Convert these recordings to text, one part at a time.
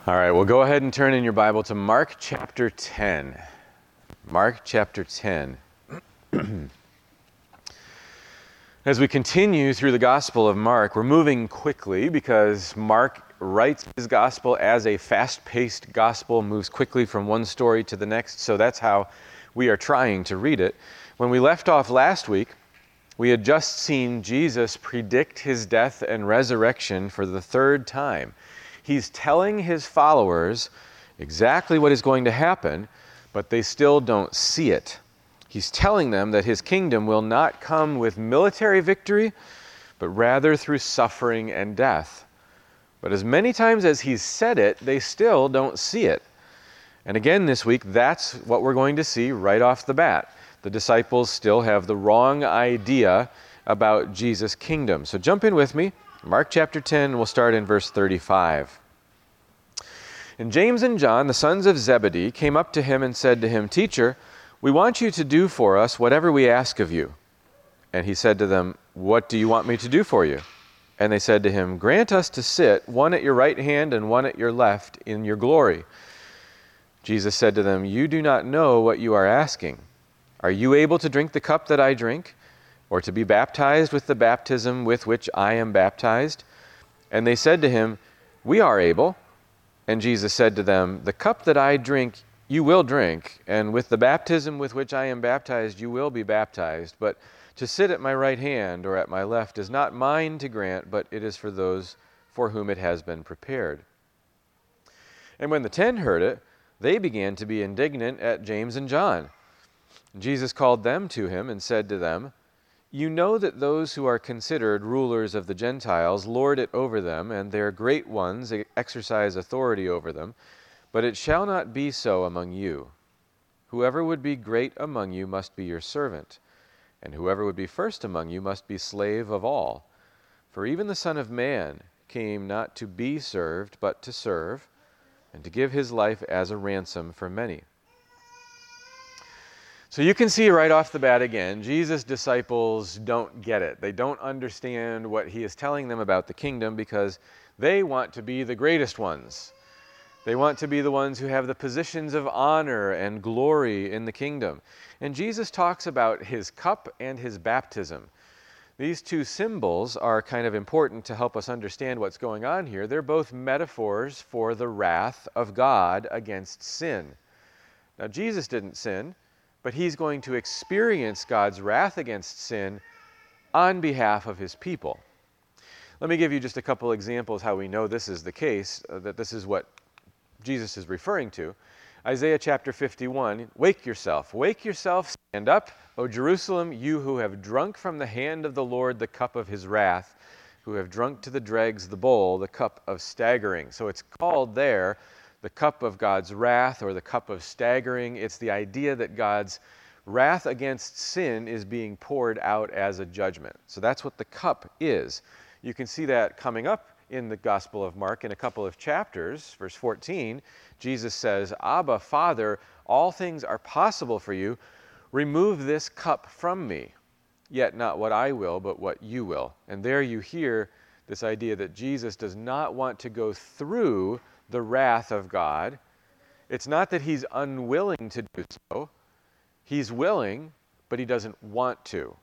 All right, well, go ahead and turn in your Bible to Mark chapter 10. Mark chapter 10. As we continue through the Gospel of Mark, we're moving quickly because Mark writes his Gospel as a fast-paced Gospel, moves quickly from one story to the next, so that's how we are trying to read it. When we left off last week, we had just seen Jesus predict his death and resurrection for the third time. He's telling his followers exactly what is going to happen, but they still don't see it. He's telling them that his kingdom will not come with military victory, but rather through suffering and death. But as many times as he's said it, they still don't see it. And again this week, that's what we're going to see right off the bat. The disciples still have the wrong idea about Jesus' kingdom. So jump in with me. Mark chapter 10, we'll start in verse 35. And James and John, the sons of Zebedee, came up to him and said to him, "Teacher, we want you to do for us whatever we ask of you." And he said to them, "What do you want me to do for you?" And they said to him, "Grant us to sit, one at your right hand and one at your left, in your glory." Jesus said to them, "You do not know what you are asking. Are you able to drink the cup that I drink, or to be baptized with the baptism with which I am baptized?" And they said to him, "We are able." And Jesus said to them, "The cup that I drink, you will drink, and with the baptism with which I am baptized, you will be baptized. But to sit at my right hand or at my left is not mine to grant, but it is for those for whom it has been prepared." And when the 10 heard it, they began to be indignant at James and John. Jesus called them to him and said to them, "You know that those who are considered rulers of the Gentiles lord it over them, and their great ones exercise authority over them. But it shall not be so among you. Whoever would be great among you must be your servant, and whoever would be first among you must be slave of all. For even the Son of Man came not to be served, but to serve, and to give his life as a ransom for many." So you can see right off the bat again, Jesus' disciples don't get it. They don't understand what he is telling them about the kingdom because they want to be the greatest ones. They want to be the ones who have the positions of honor and glory in the kingdom. And Jesus talks about his cup and his baptism. These two symbols are kind of important to help us understand what's going on here. They're both metaphors for the wrath of God against sin. Now, Jesus didn't sin, but he's going to experience God's wrath against sin on behalf of his people. Let me give you just a couple examples how we know this is the case, that this is what Jesus is referring to. Isaiah chapter 51, wake yourself, stand up, O Jerusalem, you who have drunk from the hand of the Lord the cup of his wrath, who have drunk to the dregs the bowl, the cup of staggering." So it's called there the cup of God's wrath or the cup of staggering. It's the idea that God's wrath against sin is being poured out as a judgment. So that's what the cup is. You can see that coming up in the Gospel of Mark in a couple of chapters. Verse 14, Jesus says, "Abba, Father, all things are possible for you. Remove this cup from me. Yet not what I will, but what you will." And there you hear this idea that Jesus does not want to go through the wrath of God. It's not that he's unwilling to do so. He's willing, but he doesn't want to.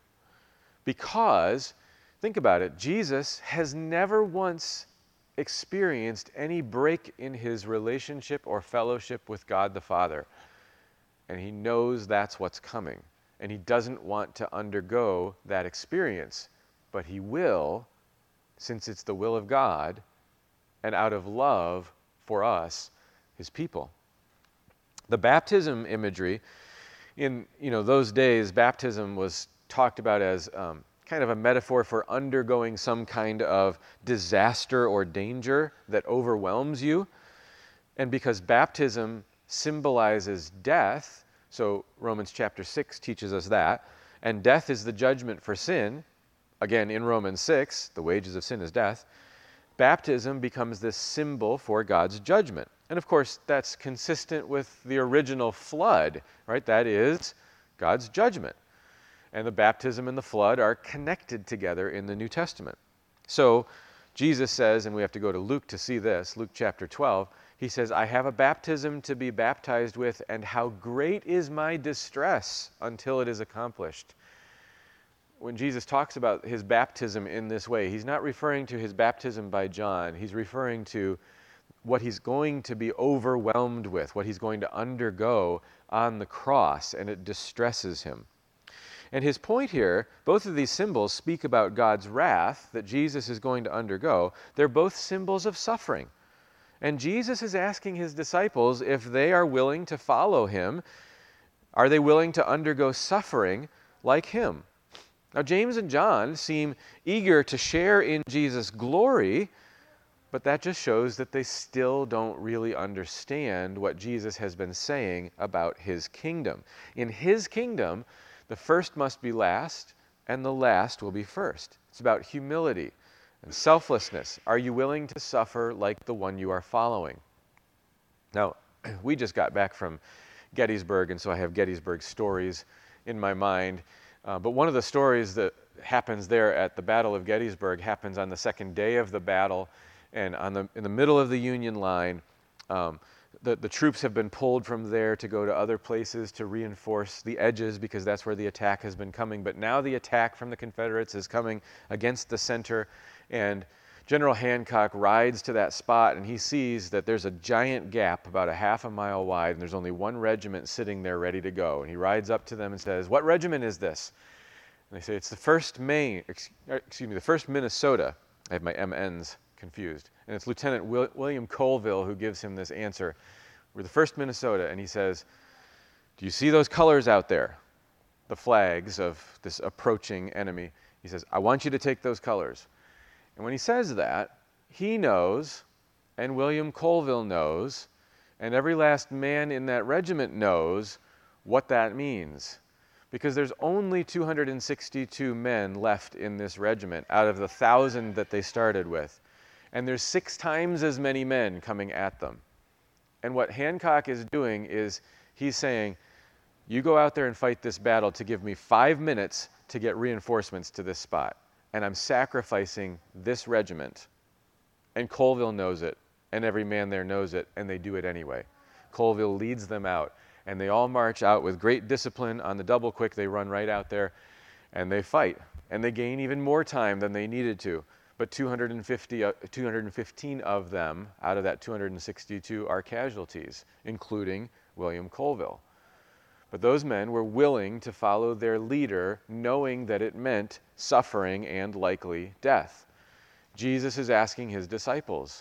Because, think about it, Jesus has never once experienced any break in his relationship or fellowship with God the Father. And he knows that's what's coming. And he doesn't want to undergo that experience. But he will, since it's the will of God, and out of love for us, his people. The baptism imagery, in those days, baptism was talked about as kind of a metaphor for undergoing some kind of disaster or danger that overwhelms you. And because baptism symbolizes death, so Romans chapter 6 teaches us that, and death is the judgment for sin, again in Romans 6, the wages of sin is death, baptism becomes this symbol for God's judgment. And of course, that's consistent with the original flood, right? That is God's judgment. And the baptism and the flood are connected together in the New Testament. So Jesus says, and we have to go to Luke to see this, Luke chapter 12, He says, I have a baptism to be baptized with, and how great is my distress until it is accomplished. When Jesus talks about his baptism in this way, he's not referring to his baptism by John. He's referring to what he's going to be overwhelmed with, what he's going to undergo on the cross, and it distresses him. And his point here, both of these symbols speak about God's wrath that Jesus is going to undergo. They're both symbols of suffering. And Jesus is asking his disciples if they are willing to follow him. Are they willing to undergo suffering like him? Now, James and John seem eager to share in Jesus' glory, but that just shows that they still don't really understand what Jesus has been saying about his kingdom. In his kingdom, the first must be last, and the last will be first. It's about humility and selflessness. Are you willing to suffer like the one you are following? Now, we just got back from Gettysburg, and so I have Gettysburg stories in my mind. But one of the stories that happens there at the Battle of Gettysburg happens on the second day of the battle, and in the middle of the Union line, the troops have been pulled from there to go to other places to reinforce the edges because that's where the attack has been coming. But now the attack from the Confederates is coming against the center, and General Hancock rides to that spot, and he sees that there's a giant gap about a half a mile wide, and there's only one regiment sitting there ready to go. And he rides up to them and says, "What regiment is this?" And they say, "It's the 1st Minnesota." I have my MNs confused. And it's Lieutenant William Colville who gives him this answer. "We're the 1st Minnesota." And he says, "Do you see those colors out there? The flags of this approaching enemy." He says, "I want you to take those colors." And when he says that, he knows, and William Colville knows, and every last man in that regiment knows what that means. Because there's only 262 men left in this regiment out of the 1,000 that they started with. And there's 6 times as many men coming at them. And what Hancock is doing is he's saying, you go out there and fight this battle to give me 5 minutes to get reinforcements to this spot. And I'm sacrificing this regiment. And Colville knows it, and every man there knows it, and they do it anyway. Colville leads them out, and they all march out with great discipline. On the double quick, they run right out there, and they fight. And they gain even more time than they needed to. But 215 of them out of that 262 are casualties, including William Colville. But those men were willing to follow their leader, knowing that it meant suffering and likely death. Jesus is asking his disciples,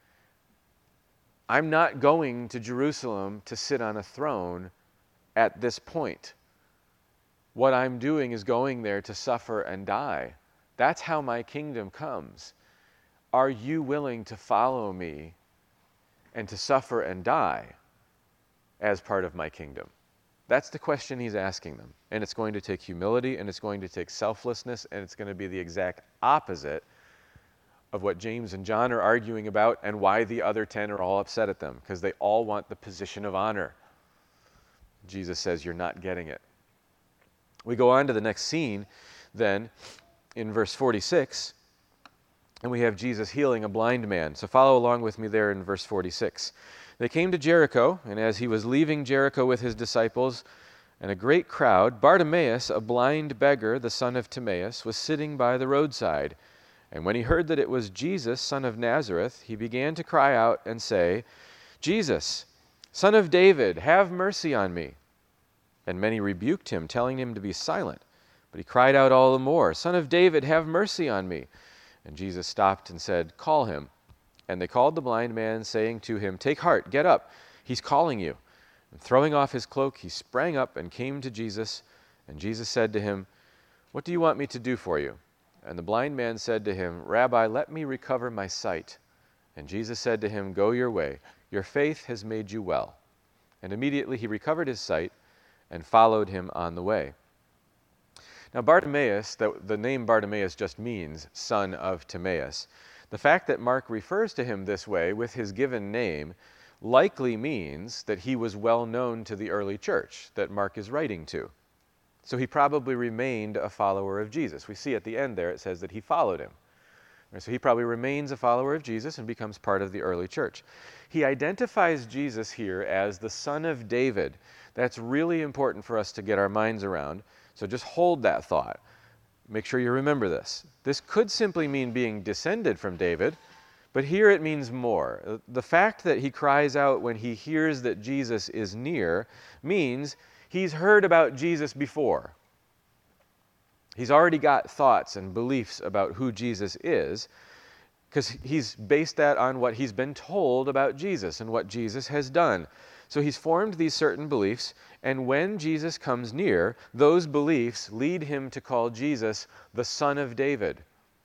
I'm not going to Jerusalem to sit on a throne at this point. What I'm doing is going there to suffer and die. That's how my kingdom comes. Are you willing to follow me and to suffer and die as part of my kingdom? That's the question he's asking them. And it's going to take humility, and it's going to take selflessness, and it's going to be the exact opposite of what James and John are arguing about and why the other 10 are all upset at them, because they all want the position of honor. Jesus says, you're not getting it. We go on to the next scene then in verse 46, and we have Jesus healing a blind man. So follow along with me there in verse 46. They came to Jericho, and as he was leaving Jericho with his disciples and a great crowd, Bartimaeus, a blind beggar, the son of Timaeus, was sitting by the roadside. And when he heard that it was Jesus, son of Nazareth, he began to cry out and say, Jesus, son of David, have mercy on me. And many rebuked him, telling him to be silent. But he cried out all the more, Son of David, have mercy on me. And Jesus stopped and said, Call him. And they called the blind man, saying to him, Take heart, get up, he's calling you. And throwing off his cloak, he sprang up and came to Jesus. And Jesus said to him, What do you want me to do for you? And the blind man said to him, Rabbi, let me recover my sight. And Jesus said to him, Go your way, your faith has made you well. And immediately he recovered his sight and followed him on the way. Now Bartimaeus, the name Bartimaeus just means son of Timaeus. The fact that Mark refers to him this way with his given name likely means that he was well known to the early church that Mark is writing to. So he probably remained a follower of Jesus. We see at the end there it says that he followed him. So he probably remains a follower of Jesus and becomes part of the early church. He identifies Jesus here as the Son of David. That's really important for us to get our minds around. So just hold that thought. Make sure you remember this. This could simply mean being descended from David, but here it means more. The fact that he cries out when he hears that Jesus is near means he's heard about Jesus before. He's already got thoughts and beliefs about who Jesus is, because he's based that on what he's been told about Jesus and what Jesus has done. So he's formed these certain beliefs, and when Jesus comes near, those beliefs lead him to call Jesus the Son of David.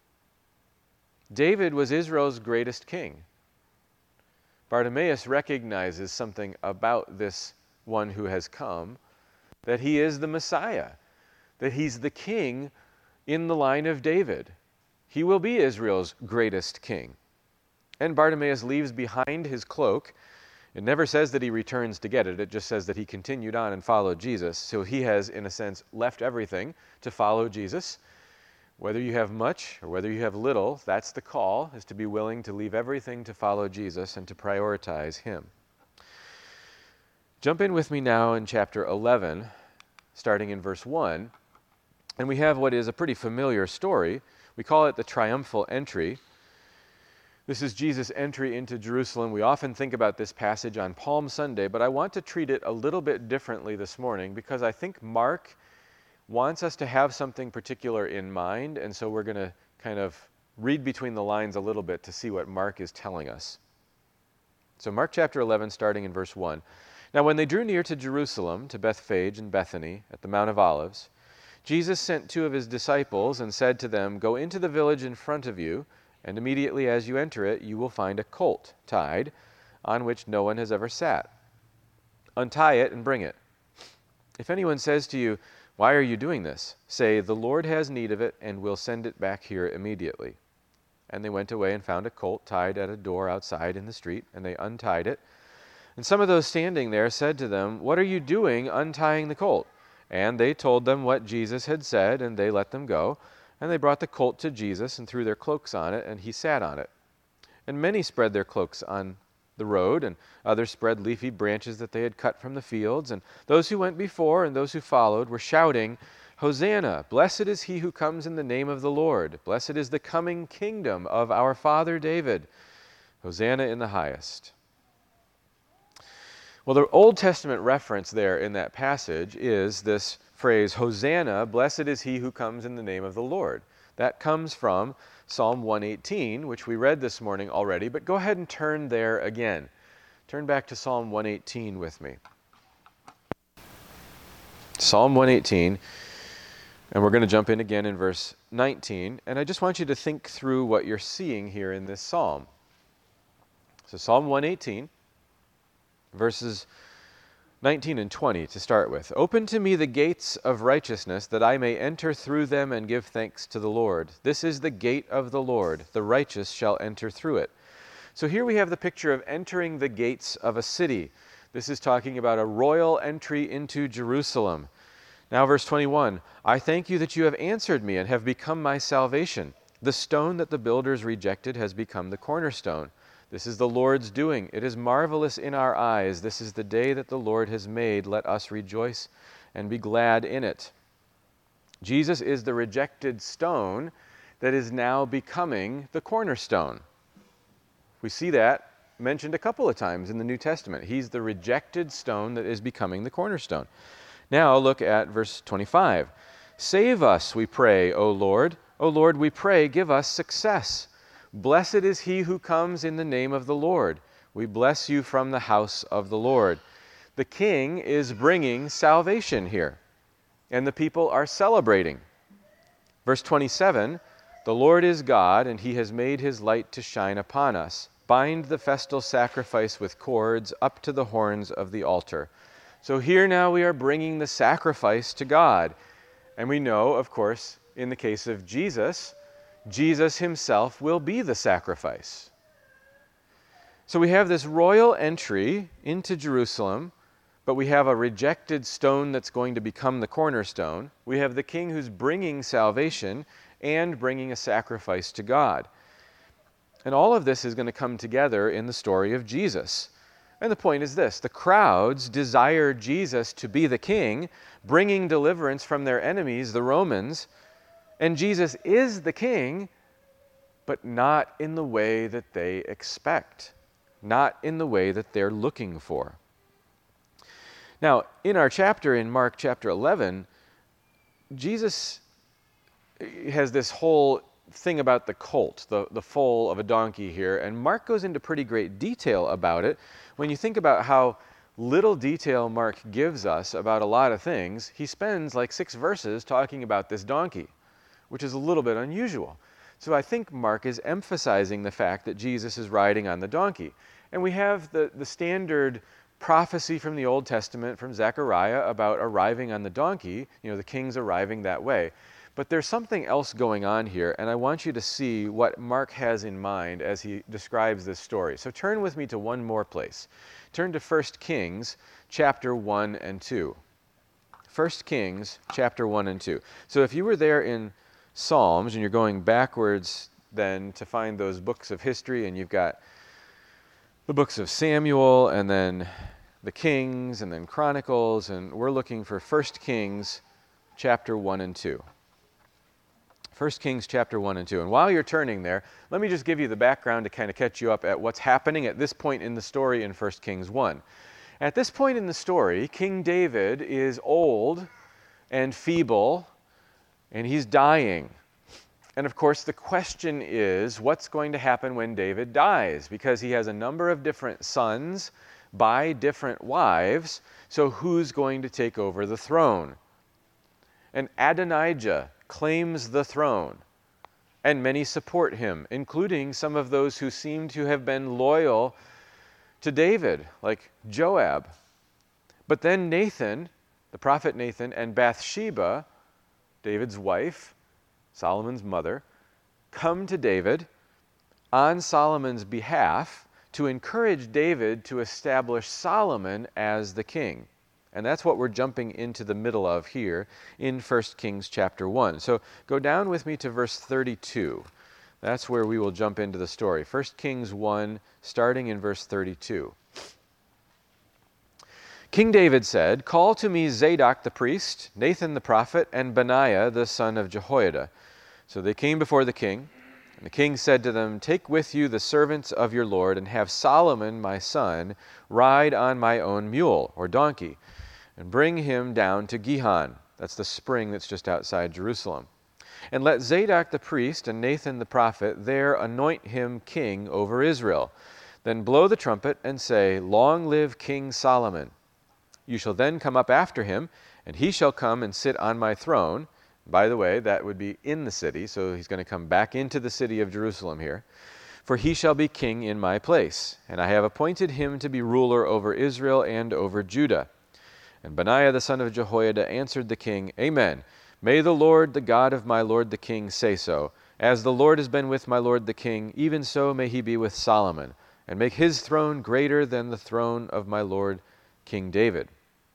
David was Israel's greatest king. Bartimaeus recognizes something about this one who has come, that he is the Messiah, that he's the king in the line of David. He will be Israel's greatest king. And Bartimaeus leaves behind his cloak. It never says that he returns to get it. It just says that he continued on and followed Jesus. So he has, in a sense, left everything to follow Jesus. Whether you have much or whether you have little, that's the call, is to be willing to leave everything to follow Jesus and to prioritize him. Jump in with me now in chapter 11, starting in verse 1. And we have what is a pretty familiar story. We call it the triumphal entry. This is Jesus' entry into Jerusalem. We often think about this passage on Palm Sunday, but I want to treat it a little bit differently this morning because I think Mark wants us to have something particular in mind, and so we're going to kind of read between the lines a little bit to see what Mark is telling us. So Mark chapter 11, starting in verse 1. Now when they drew near to Jerusalem, to Bethphage and Bethany, at the Mount of Olives, Jesus sent 2 of his disciples and said to them, "Go into the village in front of you, and immediately as you enter it, you will find a colt tied, on which no one has ever sat. Untie it and bring it. If anyone says to you, 'Why are you doing this?' say, 'The Lord has need of it, and will send it back here immediately.'" And they went away and found a colt tied at a door outside in the street, and they untied it. And some of those standing there said to them, "What are you doing untying the colt?" And they told them what Jesus had said, and they let them go. And they brought the colt to Jesus and threw their cloaks on it, and he sat on it. And many spread their cloaks on the road, and others spread leafy branches that they had cut from the fields. And those who went before and those who followed were shouting, "Hosanna! Blessed is he who comes in the name of the Lord. Blessed is the coming kingdom of our father David. Hosanna in the highest." Well, the Old Testament reference there in that passage is this phrase, "Hosanna, blessed is he who comes in the name of the Lord." That comes from Psalm 118, which we read this morning already, but go ahead and turn there again. Turn back to Psalm 118 with me. Psalm 118, and we're going to jump in again in verse 19, and I just want you to think through what you're seeing here in this psalm. So Psalm 118, verses 19 and 20 to start with. "Open to me the gates of righteousness, that I may enter through them and give thanks to the Lord. This is the gate of the Lord. The righteous shall enter through it." So here we have the picture of entering the gates of a city. This is talking about a royal entry into Jerusalem. Now verse 21, "I thank you that you have answered me and have become my salvation. The stone that the builders rejected has become the cornerstone. This is the Lord's doing. It is marvelous in our eyes. This is the day that the Lord has made. Let us rejoice and be glad in it." Jesus is the rejected stone that is now becoming the cornerstone. We see that mentioned a couple of times in the New Testament. He's the rejected stone that is becoming the cornerstone. Now look at verse 25. "Save us, we pray, O Lord. O Lord, we pray, give us success. Blessed is he who comes in the name of the Lord. We bless you from the house of the Lord." The king is bringing salvation here, and the people are celebrating. Verse 27, "The Lord is God, and he has made his light to shine upon us. Bind the festal sacrifice with cords up to the horns of the altar." So here now we are bringing the sacrifice to God. And we know, of course, in the case of Jesus, Jesus himself will be the sacrifice. So we have this royal entry into Jerusalem, but we have a rejected stone that's going to become the cornerstone. We have the king who's bringing salvation and bringing a sacrifice to God. And all of this is going to come together in the story of Jesus. And the point is this: the crowds desire Jesus to be the king, bringing deliverance from their enemies, the Romans. And Jesus is the king, but not in the way that they expect, not in the way that they're looking for. Now, in our chapter, in Mark chapter 11, Jesus has this whole thing about the colt, the foal of a donkey here, and Mark goes into pretty great detail about it. When you think about how little detail Mark gives us about a lot of things, he spends like 6 verses talking about this donkey, which is a little bit unusual. So I think Mark is emphasizing the fact that Jesus is riding on the donkey. And we have the standard prophecy from the Old Testament, from Zechariah, about arriving on the donkey, the king's arriving that way. But there's something else going on here, and I want you to see what Mark has in mind as he describes this story. So turn with me to one more place. Turn to 1 Kings chapter 1 and 2. 1 Kings chapter 1 and 2. So if you were there in Psalms, and you're going backwards then to find those books of history, and you've got the books of Samuel, and then the Kings, and then Chronicles, and we're looking for 1 Kings chapter 1 and 2. 1 Kings chapter 1 and 2. And while you're turning there, let me just give you the background to kind of catch you up at what's happening at this point in the story in 1 Kings 1. At this point in the story, King David is old and feeble, and he's dying. And of course, the question is, what's going to happen when David dies? Because he has a number of different sons by different wives, so who's going to take over the throne? And Adonijah claims the throne, and many support him, including some of those who seem to have been loyal to David, like Joab. But then Nathan, the prophet Nathan, and Bathsheba, David's wife, Solomon's mother, come to David on Solomon's behalf to encourage David to establish Solomon as the king. And that's what we're jumping into the middle of here in 1 Kings chapter 1. So go down with me to verse 32. That's where we will jump into the story. 1 Kings 1, starting in verse 32. King David said, "Call to me Zadok the priest, Nathan the prophet, and Benaiah the son of Jehoiada." So they came before the king, and the king said to them, "Take with you the servants of your Lord, and have Solomon my son ride on my own mule, or donkey, and bring him down to Gihon." That's the spring that's just outside Jerusalem. "And let Zadok the priest and Nathan the prophet there anoint him king over Israel. Then blow the trumpet and say, 'Long live King Solomon.' You shall then come up after him, and he shall come and sit on my throne." By the way, that would be in the city, so he's going to come back into the city of Jerusalem here. "For he shall be king in my place, and I have appointed him to be ruler over Israel and over Judah." And Benaiah the son of Jehoiada answered the king, "Amen. May the Lord, the God of my lord the king, say so. As the Lord has been with my lord the king, even so may he be with Solomon, and make his throne greater than the throne of my lord King David."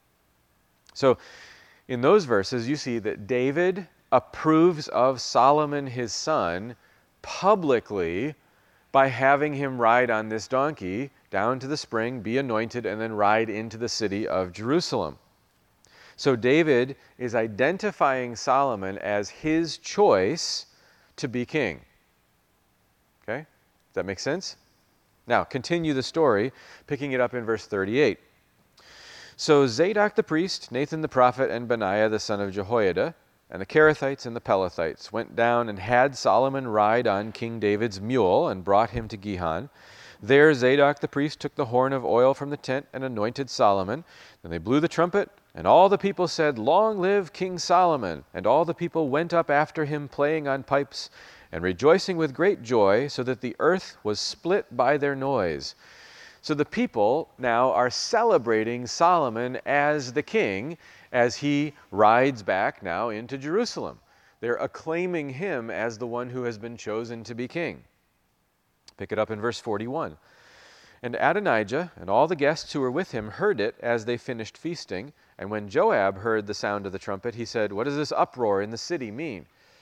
So in those verses, you see that David approves of Solomon his son publicly by having him ride on this donkey down to the spring, be anointed, and then ride into the city of Jerusalem. So David is identifying Solomon as his choice to be king. Okay? Does that make sense? Now, continue the story, picking it up in verse 38. "So Zadok the priest, Nathan the prophet, and Benaiah the son of Jehoiada, and the Kerethites and the Pelethites went down and had Solomon ride on King David's mule and brought him to Gihon. There Zadok the priest took the horn of oil from the tent and anointed Solomon. Then they blew the trumpet, and all the people said, 'Long live King Solomon!' And all the people went up after him, playing on pipes and rejoicing with great joy, so that the earth was split by their noise." So the people now are celebrating Solomon as the king as he rides back now into Jerusalem. They're acclaiming him as the one who has been chosen to be king. Pick it up in verse 41. "And Adonijah and all the guests who were with him heard it as they finished feasting. And when Joab heard the sound of the trumpet, he said, 'What does this uproar in the city mean?'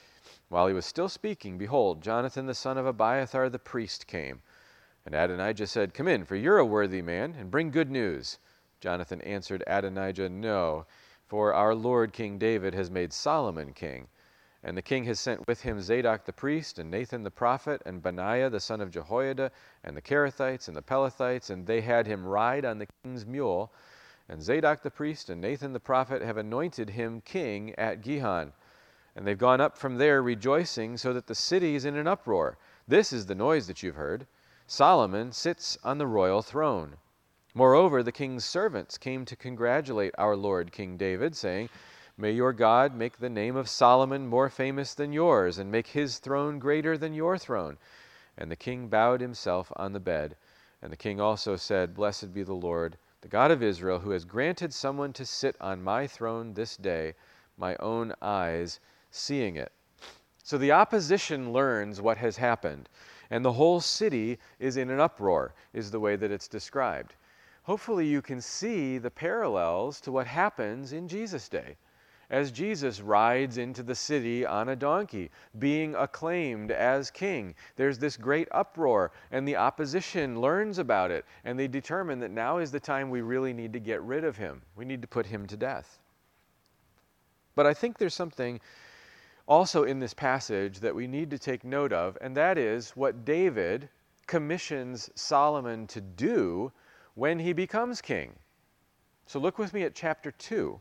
While he was still speaking, behold, Jonathan the son of Abiathar the priest came. And Adonijah said, Come in, for you're a worthy man, and bring good news. Jonathan answered Adonijah, No, for our Lord King David has made Solomon king. And the king has sent with him Zadok the priest, and Nathan the prophet, and Benaiah the son of Jehoiada, and the Kerethites and the Pelethites, and they had him ride on the king's mule. And Zadok the priest and Nathan the prophet have anointed him king at Gihon. And they've gone up from there rejoicing, so that the city is in an uproar. This is the noise that you've heard. Solomon sits on the royal throne. Moreover, the king's servants came to congratulate our Lord King David, saying, May your God make the name of Solomon more famous than yours, and make his throne greater than your throne. And the king bowed himself on the bed. And the king also said, Blessed be the Lord, the God of Israel, who has granted someone to sit on my throne this day, my own eyes seeing it. So the opposition learns what has happened, and the whole city is in an uproar, is the way that it's described. Hopefully you can see the parallels to what happens in Jesus' day. As Jesus rides into the city on a donkey, being acclaimed as king, there's this great uproar, and the opposition learns about it, and they determine that now is the time we really need to get rid of him. We need to put him to death. But I think there's something also in this passage that we need to take note of, and that is what David commissions Solomon to do when he becomes king. So look with me at chapter 2.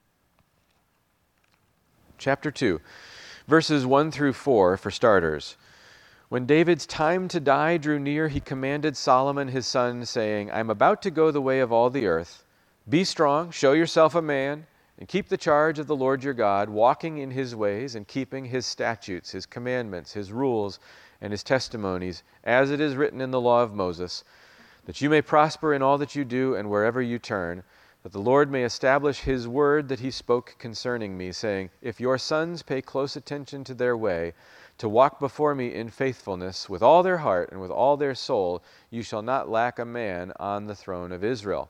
Chapter 2, verses 1 through 4 for starters. When David's time to die drew near, he commanded Solomon his son, saying, I am about to go the way of all the earth. Be strong, show yourself a man, and keep the charge of the Lord your God, walking in his ways and keeping his statutes, his commandments, his rules, and his testimonies, as it is written in the law of Moses, that you may prosper in all that you do and wherever you turn, that the Lord may establish his word that he spoke concerning me, saying, If your sons pay close attention to their way, to walk before me in faithfulness with all their heart and with all their soul, you shall not lack a man on the throne of Israel.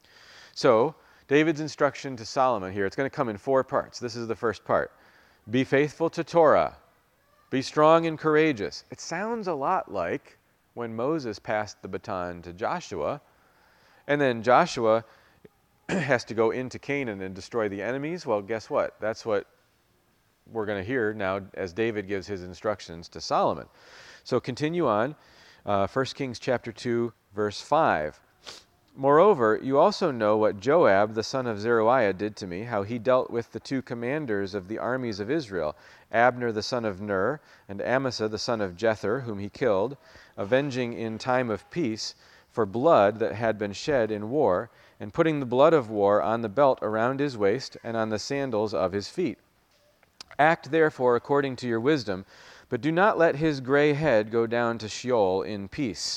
So, David's instruction to Solomon here, it's going to come in 4 parts. This is the first part. Be faithful to Torah. Be strong and courageous. It sounds a lot like when Moses passed the baton to Joshua, and then Joshua has to go into Canaan and destroy the enemies. Well, guess what? That's what we're going to hear now as David gives his instructions to Solomon. So continue on, 1 Kings chapter 2, verse 5. Moreover, you also know what Joab, the son of Zeruiah, did to me, how he dealt with the 2 commanders of the armies of Israel, Abner the son of Ner, and Amasa the son of Jether, whom he killed, avenging in time of peace for blood that had been shed in war, and putting the blood of war on the belt around his waist and on the sandals of his feet. Act therefore according to your wisdom, but do not let his gray head go down to Sheol in peace.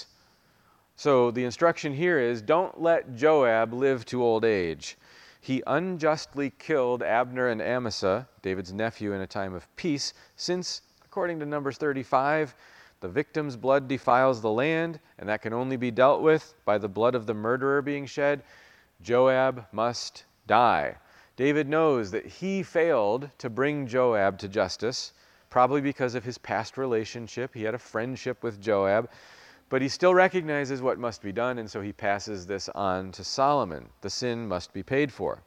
So the instruction here is, don't let Joab live to old age. He unjustly killed Abner and Amasa, David's nephew, in a time of peace, since, according to Numbers 35, the victim's blood defiles the land, and that can only be dealt with by the blood of the murderer being shed. Joab must die. David knows that he failed to bring Joab to justice, probably because of his past relationship. He had a friendship with Joab, but he still recognizes what must be done, and so he passes this on to Solomon. The sin must be paid for.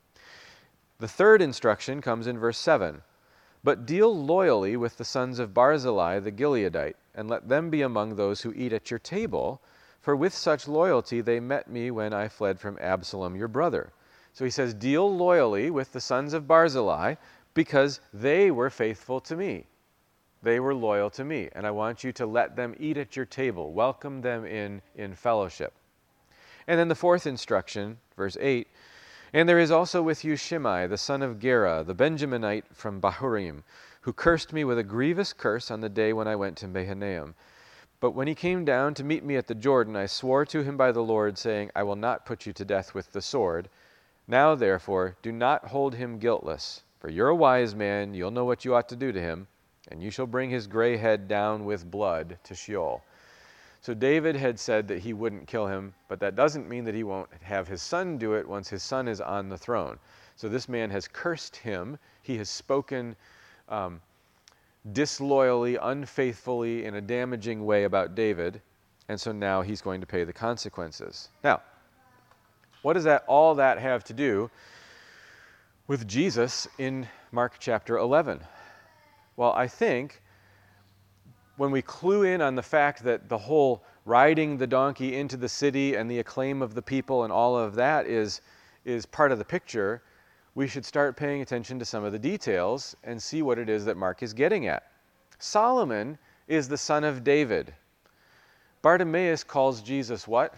The third instruction comes in verse 7. But deal loyally with the sons of Barzillai the Gileadite, and let them be among those who eat at your table, for with such loyalty they met me when I fled from Absalom your brother. So he says, deal loyally with the sons of Barzillai, because they were faithful to me. They were loyal to me, and I want you to let them eat at your table. Welcome them in fellowship. And then the fourth instruction, verse 8, and there is also with you Shimei, the son of Gera, the Benjaminite from Bahurim, who cursed me with a grievous curse on the day when I went to Mahanaim. But when he came down to meet me at the Jordan, I swore to him by the Lord, saying, I will not put you to death with the sword. Now, therefore, do not hold him guiltless, for you're a wise man, you'll know what you ought to do to him, and you shall bring his gray head down with blood to Sheol. So David had said that he wouldn't kill him, but that doesn't mean that he won't have his son do it once his son is on the throne. So this man has cursed him. He has spoken disloyally, unfaithfully, in a damaging way about David, and so now he's going to pay the consequences. Now, what does all that have to do with Jesus in Mark chapter 11? Well, I think when we clue in on the fact that the whole riding the donkey into the city and the acclaim of the people and all of that is part of the picture, we should start paying attention to some of the details and see what it is that Mark is getting at. Solomon is the son of David. Bartimaeus calls Jesus what?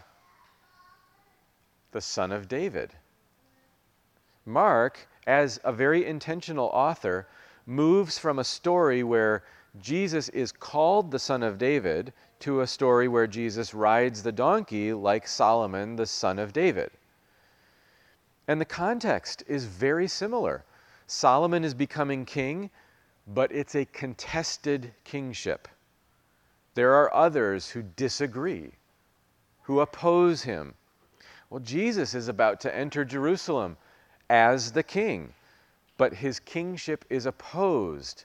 The son of David. Mark, as a very intentional author, moves from a story where Jesus is called the son of David to a story where Jesus rides the donkey like Solomon, the son of David. And the context is very similar. Solomon is becoming king, but it's a contested kingship. There are others who disagree, who oppose him. Well, Jesus is about to enter Jerusalem as the king, but his kingship is opposed.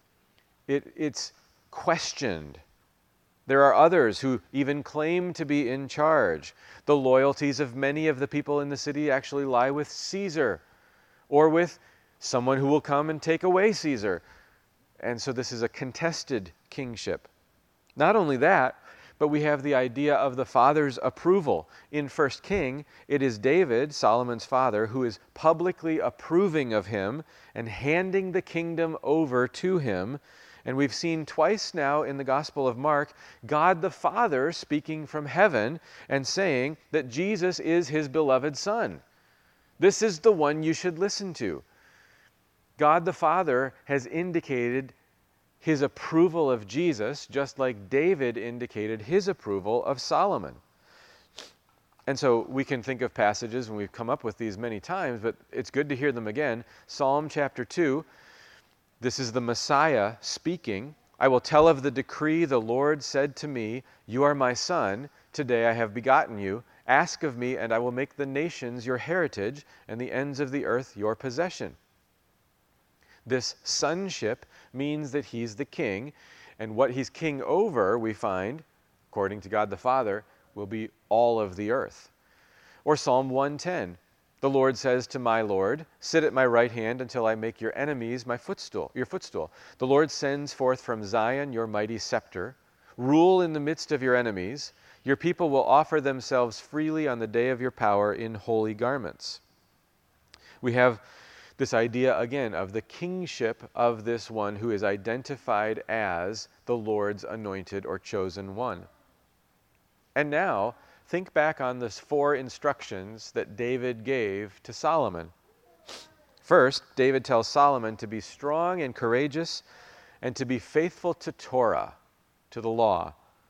It's questioned. There are others who even claim to be in charge. The loyalties of many of the people in the city actually lie with Caesar or with someone who will come and take away Caesar. And so this is a contested kingship. Not only that, but we have the idea of the father's approval. In 1 King, it is David, Solomon's father, who is publicly approving of him and handing the kingdom over to him. And we've seen twice now in the Gospel of Mark, God the Father speaking from heaven and saying that Jesus is his beloved Son. This is the one you should listen to. God the Father has indicated his approval of Jesus, just like David indicated his approval of Solomon. And so we can think of passages, and we've come up with these many times, but it's good to hear them again. Psalm chapter 2, this is the Messiah speaking. I will tell of the decree the Lord said to me, you are my son, today I have begotten you. Ask of me, and I will make the nations your heritage, and the ends of the earth your possession. This sonship means that he's the king, and what he's king over, we find, according to God the Father, will be all of the earth. Or Psalm 110, the Lord says to my Lord, sit at my right hand until I make your enemies my footstool, your footstool. The Lord sends forth from Zion your mighty scepter. Rule in the midst of your enemies. Your people will offer themselves freely on the day of your power in holy garments. We have this idea again of the kingship of this one who is identified as the Lord's anointed or chosen one. And now, think back on the 4 instructions that David gave to Solomon. First, David tells Solomon to be strong and courageous and to be faithful to Torah, to the law.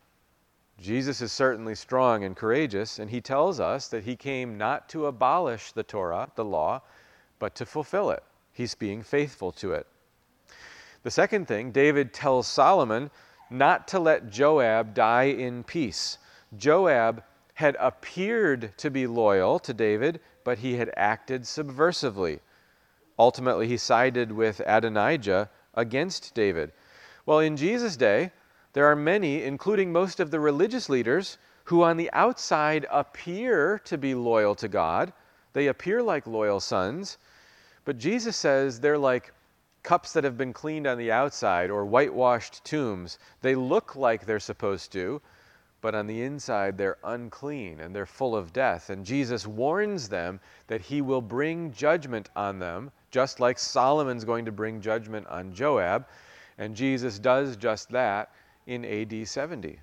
Jesus is certainly strong and courageous, and he tells us that he came not to abolish the Torah, the law, but to fulfill it. He's being faithful to it. The second thing, David tells Solomon not to let Joab die in peace. Joab had appeared to be loyal to David, but he had acted subversively. Ultimately, he sided with Adonijah against David. Well, in Jesus' day, there are many, including most of the religious leaders, who on the outside appear to be loyal to God. They appear like loyal sons, but Jesus says they're like cups that have been cleaned on the outside or whitewashed tombs. They look like they're supposed to, but on the inside they're unclean and they're full of death. And Jesus warns them that he will bring judgment on them, just like Solomon's going to bring judgment on Joab. And Jesus does just that in AD 70.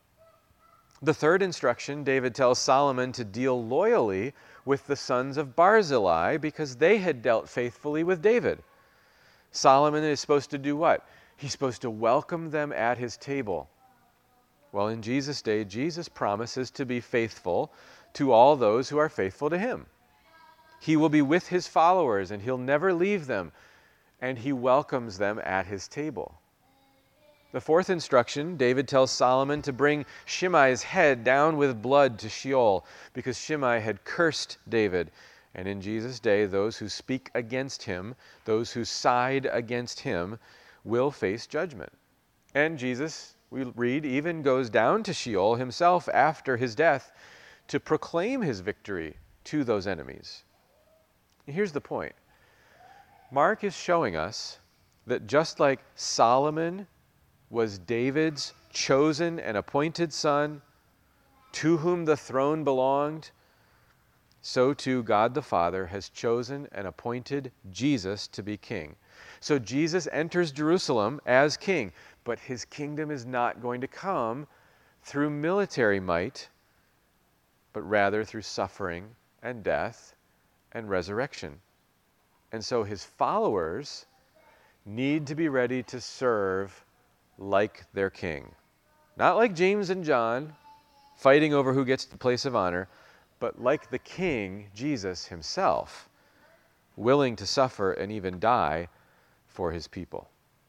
The third instruction, David tells Solomon to deal loyally with the sons of Barzillai because they had dealt faithfully with David. Solomon is supposed to do what? He's supposed to welcome them at his table. Well, in Jesus' day, Jesus promises to be faithful to all those who are faithful to him. He will be with his followers and he'll never leave them, and he welcomes them at his table. The fourth instruction, David tells Solomon to bring Shimei's head down with blood to Sheol because Shimei had cursed David. And in Jesus' day, those who speak against him, those who side against him, will face judgment. And Jesus, we read, even goes down to Sheol himself after his death to proclaim his victory to those enemies. Here's the point. Mark is showing us that just like Solomon was David's chosen and appointed son, to whom the throne belonged, so too God the Father has chosen and appointed Jesus to be king. So Jesus enters Jerusalem as king, but his kingdom is not going to come through military might, but rather through suffering and death and resurrection. And so his followers need to be ready to serve like their king. Not like James and John, fighting over who gets the place of honor, but like the king, Jesus himself, willing to suffer and even die for his people.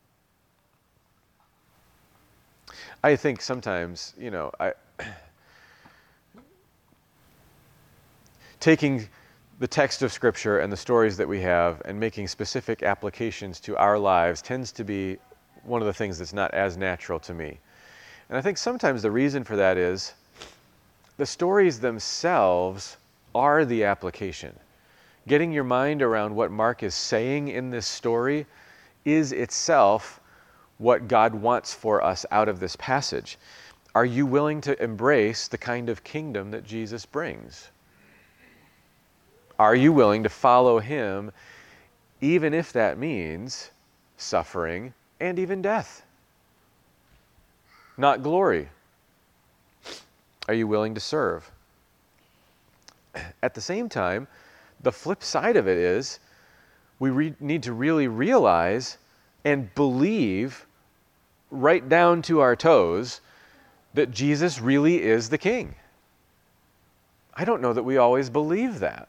I think sometimes, taking the text of Scripture and the stories that we have and making specific applications to our lives tends to be one of the things that's not as natural to me. And I think sometimes the reason for that is the stories themselves are the application. Getting your mind around what Mark is saying in this story is itself what God wants for us out of this passage. Are you willing to embrace the kind of kingdom that Jesus brings? Are you willing to follow him, even if that means suffering and even death? Not glory. Are you willing to serve? At the same time, the flip side of it is we need to really realize and believe right down to our toes that Jesus really is the king. I don't know that we always believe that.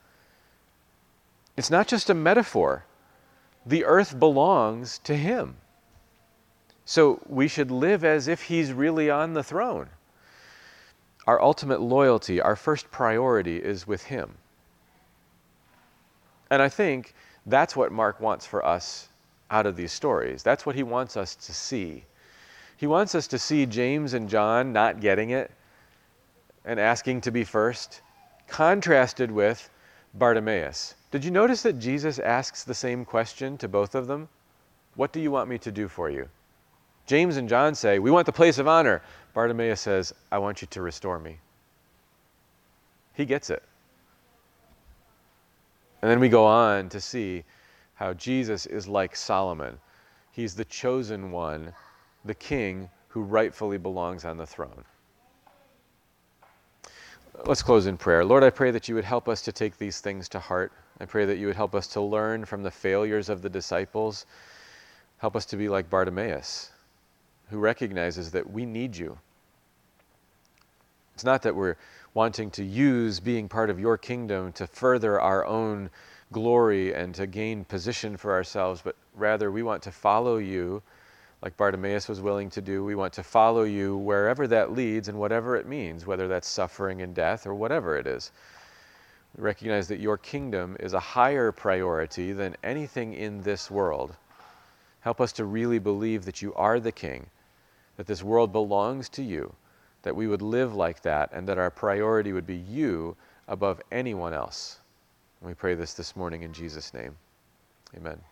It's not just a metaphor. The earth belongs to him. So we should live as if he's really on the throne. Our ultimate loyalty, our first priority is with him. And I think that's what Mark wants for us out of these stories. That's what he wants us to see. He wants us to see James and John not getting it and asking to be first, contrasted with Bartimaeus. Did you notice that Jesus asks the same question to both of them? What do you want me to do for you? James and John say, we want the place of honor. Bartimaeus says, I want you to restore me. He gets it. And then we go on to see how Jesus is like Solomon. He's the chosen one, the king who rightfully belongs on the throne. Let's close in prayer. Lord, I pray that you would help us to take these things to heart. I pray that you would help us to learn from the failures of the disciples. Help us to be like Bartimaeus, who recognizes that we need you. It's not that we're wanting to use being part of your kingdom to further our own glory and to gain position for ourselves, but rather we want to follow you like Bartimaeus was willing to do. We want to follow you wherever that leads and whatever it means, whether that's suffering and death or whatever it is. We recognize that your kingdom is a higher priority than anything in this world. Help us to really believe that you are the king, that this world belongs to you, that we would live like that, and that our priority would be you above anyone else. And we pray this morning in Jesus' name. Amen.